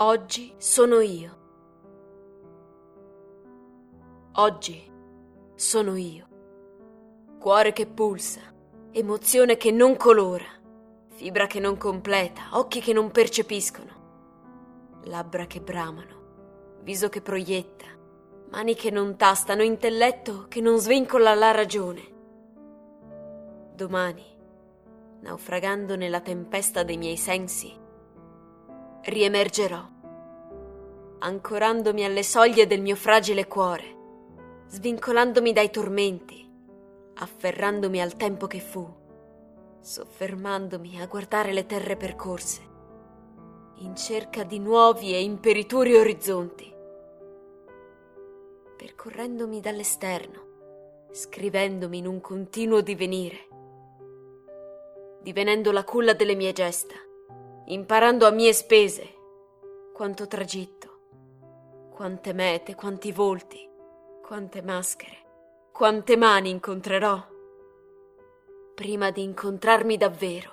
Oggi sono io. Oggi sono io. Cuore che pulsa, emozione che non colora, fibra che non completa, occhi che non percepiscono, labbra che bramano, viso che proietta, mani che non tastano, intelletto che non svincola la ragione. Domani, naufragando nella tempesta dei miei sensi, riemergerò, ancorandomi alle soglie del mio fragile cuore, svincolandomi dai tormenti, afferrandomi al tempo che fu, soffermandomi a guardare le terre percorse, in cerca di nuovi e imperituri orizzonti, percorrendomi dall'esterno, scrivendomi in un continuo divenire, divenendo la culla delle mie gesta, imparando a mie spese quanto tragitto, quante mete, quanti volti, quante maschere, quante mani incontrerò prima di incontrarmi davvero.